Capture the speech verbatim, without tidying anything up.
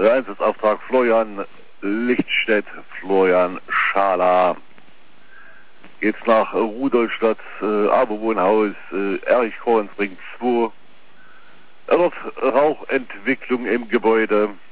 Einsatzauftrag Florian Lichtstedt, Florian Schala. Geht's nach Rudolstadt, äh, Aberwohnhaus, äh, Erich Kornsring zwei. Dort Rauchentwicklung im Gebäude.